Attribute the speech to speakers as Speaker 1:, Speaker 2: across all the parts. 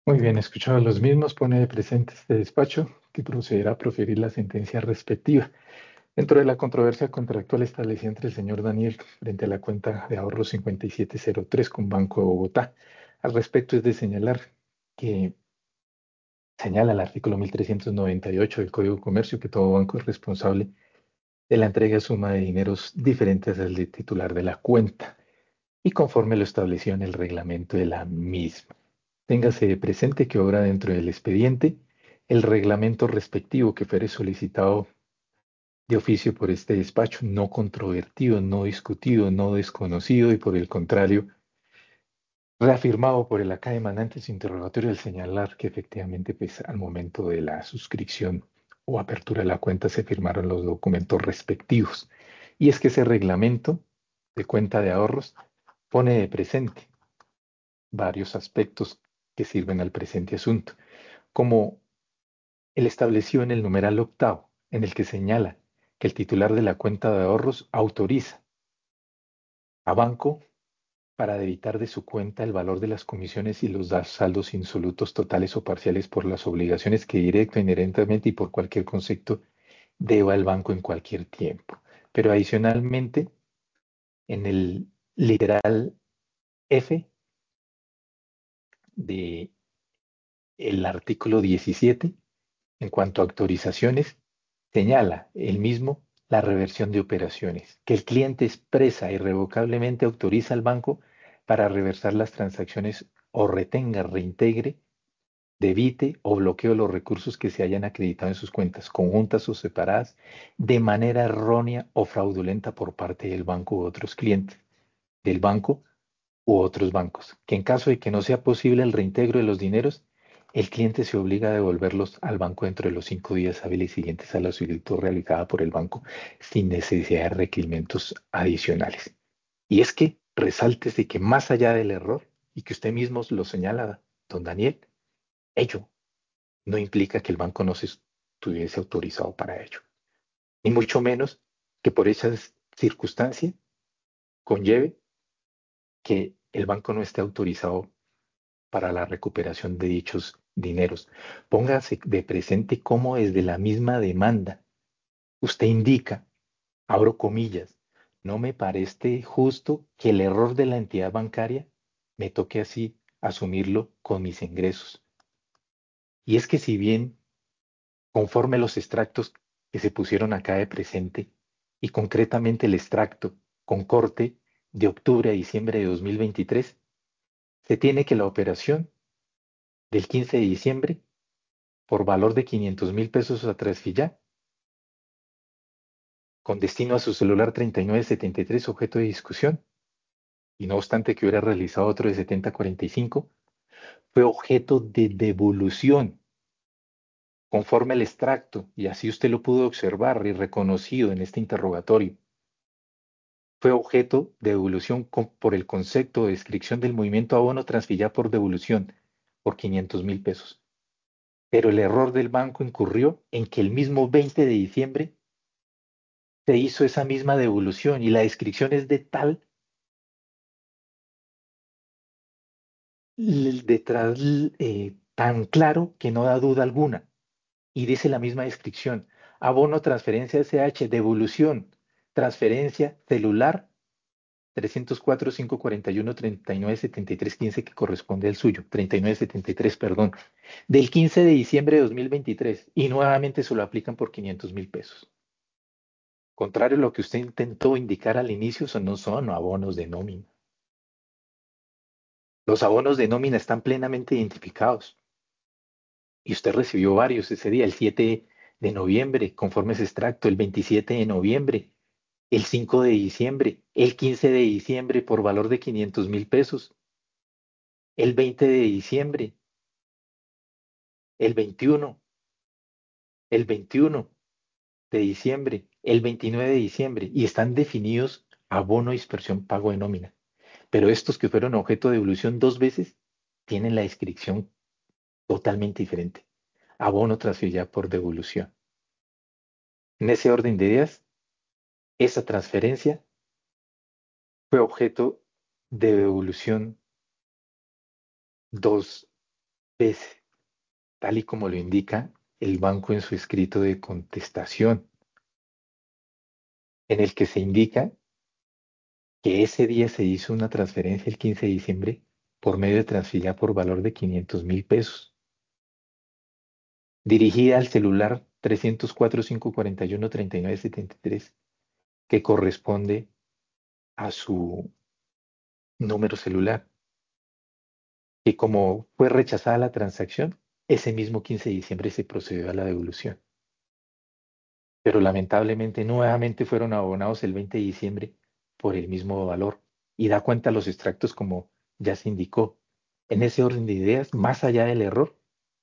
Speaker 1: Muy bien, escuchado los mismos, pone de presente este despacho que procederá a proferir la sentencia respectiva. Dentro de la controversia contractual establecida entre el señor Daniel frente a la cuenta de ahorro 5703 con Banco de Bogotá. Al respecto es de señalar que señala el artículo 1398 del Código de Comercio que todo banco es responsable de la entrega de suma de dineros diferentes al del titular de la cuenta y conforme lo establecido en el reglamento de la misma. Téngase presente que obra dentro del expediente el reglamento respectivo que fuere solicitado de oficio por este despacho, no controvertido, no discutido, no desconocido y por el contrario, reafirmado por el acá demandante en su interrogatorio al señalar que efectivamente pues, al momento de la suscripción o apertura de la cuenta se firmaron los documentos respectivos. Y es que ese reglamento de cuenta de ahorros pone de presente varios aspectos que sirven al presente asunto, como el establecido en el numeral octavo, en el que señala que el titular de la cuenta de ahorros autoriza a banco para debitar de su cuenta el valor de las comisiones y los saldos insolutos totales o parciales por las obligaciones que directo, inherentemente y por cualquier concepto deba el banco en cualquier tiempo. Pero adicionalmente, en el literal F de el artículo 17, en cuanto a autorizaciones, señala el mismo la reversión de operaciones, que el cliente expresa irrevocablemente autoriza al banco para reversar las transacciones o retenga, reintegre, debite o bloqueo los recursos que se hayan acreditado en sus cuentas, conjuntas o separadas, de manera errónea o fraudulenta por parte del banco u otros clientes, del banco u otros bancos, que en caso de que no sea posible el reintegro de los dineros, el cliente se obliga a devolverlos al banco dentro de los 5 días hábiles siguientes a la solicitud realizada por el banco sin necesidad de requerimientos adicionales. Y es que resaltes de que más allá del error, y que usted mismo lo señala, don Daniel, ello no implica que el banco no se estuviese autorizado para ello, ni mucho menos que por esa circunstancia conlleve que el banco no esté autorizado para la recuperación de dichos dineros. Póngase de presente cómo desde la misma demanda usted indica, abro comillas, no me parece justo que el error de la entidad bancaria me toque así asumirlo con mis ingresos. Y es que si bien conforme los extractos que se pusieron acá de presente, y concretamente el extracto con corte de octubre a diciembre de 2023, se tiene que la operación del 15 de diciembre por valor de 500.000 pesos a Trasfilla, con destino a su celular 3973, objeto de discusión, y no obstante que hubiera realizado otro de 7045, fue objeto de devolución, conforme al extracto, y así usted lo pudo observar y reconocido en este interrogatorio. Fue objeto de devolución por el concepto de descripción del movimiento abono Transfilla por devolución por 500.000 pesos. Pero el error del banco incurrió en que el mismo 20 de diciembre se hizo esa misma devolución y la descripción es de tal detrás tan claro que no da duda alguna. Y dice la misma descripción, abono transferencia SH, devolución, transferencia celular 304-541-3973-15 que corresponde al suyo, 3973, perdón, del 15 de diciembre de 2023 y nuevamente se lo aplican por 500.000 pesos. Contrario a lo que usted intentó indicar al inicio, eso no son abonos de nómina. Los abonos de nómina están plenamente identificados y usted recibió varios ese día, el 7 de noviembre, conforme ese extracto, el 27 de noviembre, el 5 de diciembre, el 15 de diciembre por valor de 500.000 pesos, el 20 de diciembre, el 21, el 21 de diciembre, el 29 de diciembre y están definidos abono, dispersión, pago de nómina. Pero estos que fueron objeto de devolución 2 veces tienen la descripción totalmente diferente. Abono transferida por devolución. En ese orden de ideas, esa transferencia fue objeto de devolución 2 veces. pese, tal y como lo indica el banco en su escrito de contestación, en el que se indica que ese día se hizo una transferencia el 15 de diciembre por medio de transferencia por valor de 500.000 pesos, dirigida al celular 304-541-3973, que corresponde a su número celular, que como fue rechazada la transacción, ese mismo 15 de diciembre se procedió a la devolución. Pero lamentablemente nuevamente fueron abonados el 20 de diciembre por el mismo valor. Y da cuenta los extractos como ya se indicó. En ese orden de ideas, más allá del error,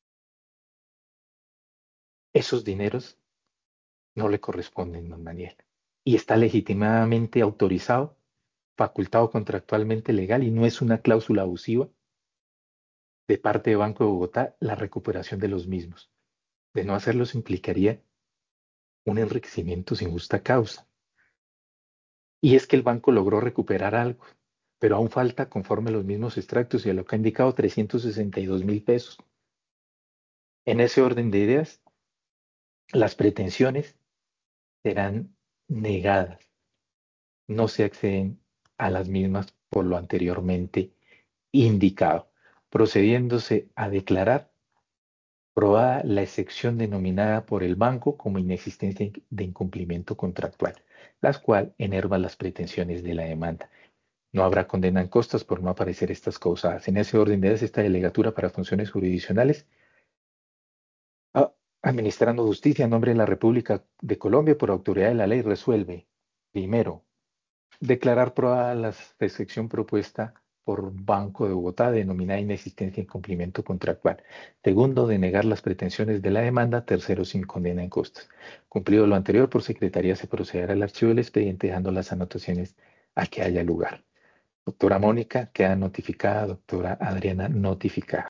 Speaker 1: esos dineros no le corresponden, don Daniel. Y está legítimamente autorizado, facultado contractualmente legal y no es una cláusula abusiva de parte de Banco de Bogotá la recuperación de los mismos. De no hacerlos implicaría un enriquecimiento sin justa causa. Y es que el banco logró recuperar algo, pero aún falta, conforme los mismos extractos y a lo que ha indicado, 362.000 pesos. En ese orden de ideas, las pretensiones serán negadas, no se acceden a las mismas por lo anteriormente indicado, procediéndose a declarar probada la excepción denominada por el banco como inexistencia de incumplimiento contractual, las cual enerva las pretensiones de la demanda. No habrá condena en costas por no aparecer estas causadas. En ese orden de ideas, esta delegatura para funciones jurisdiccionales, ah, administrando justicia en nombre de la República de Colombia por autoridad de la ley, resuelve, primero, declarar probada la excepción propuesta por Banco de Bogotá, denominada inexistencia en cumplimiento contractual. Segundo, denegar las pretensiones de la demanda. Tercero, sin condena en costas. Cumplido lo anterior, por secretaría se procederá al archivo del expediente, dejando las anotaciones a que haya lugar. Doctora Mónica queda notificada, doctora Adriana notificada.